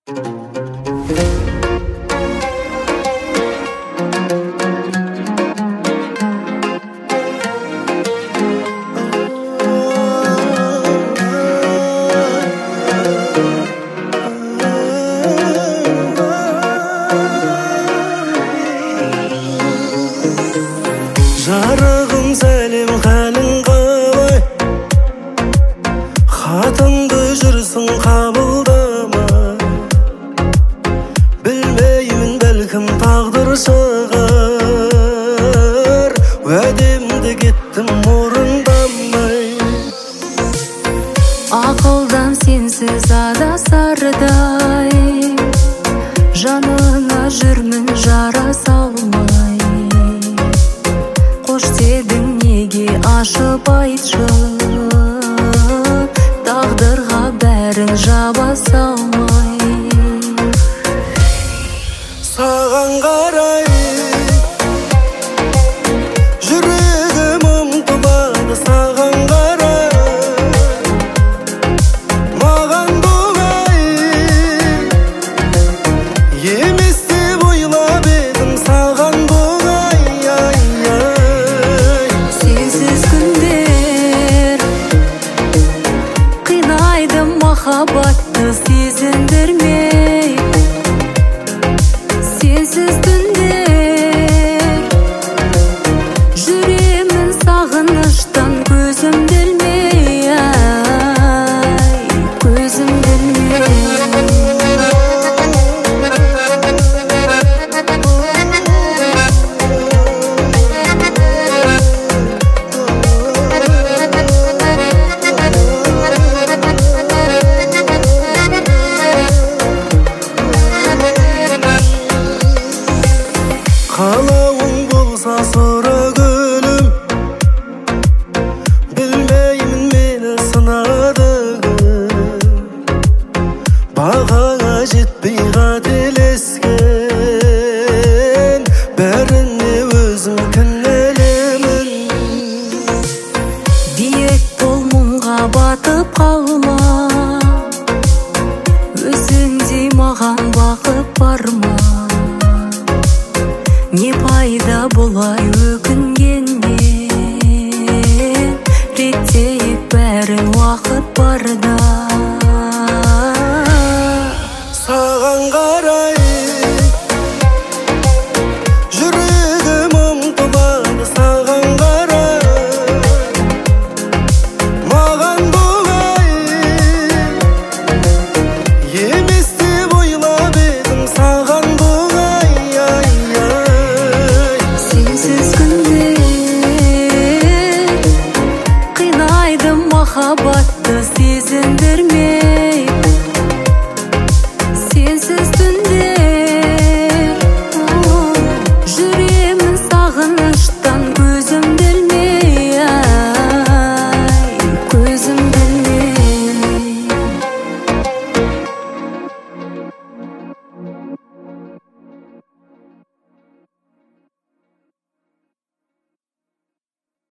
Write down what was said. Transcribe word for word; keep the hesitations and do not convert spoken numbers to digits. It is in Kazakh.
Жарығым сәлем қалың қалай, хатыңды жүрсің қабылдамай. Білмеймін, бәлкім тағдыр шығар, уәдемді кеттім орындамай. Ақылдан сенсіз адасардай, жаныңа жүрмін жара салмай. Қош дедің неге ашып айтшы, тағдырға бәрін жаба салмай. Саған қарай жүрегім ұмтылады, саған қарай маған бұлай емес деп ойлап едім, саған бұлай. Сенсіз күндер қинайды, махаббатты сезіндірмей. Сенсіз түндер жүремін сағыныштан, көзімді ілмей, ай, көзімді ілмей. Қалауың болса сұра гүлім, білмеймін мені сынады. Бағаңа жетпей қателескен, бәріне өзім кінәлімін. Биік бол, мұңға батып қалма, өзіңдей маған бақыт бар ма? Не пайда бұлай өкінгеннен, реттейік бәрін уақыт барда. Саған қарай жүрегім ұмтылады, саған қарай маған бұлай емес деп ойлап едім, саған бұлай. Сенсіз күндер қинайды, махаббат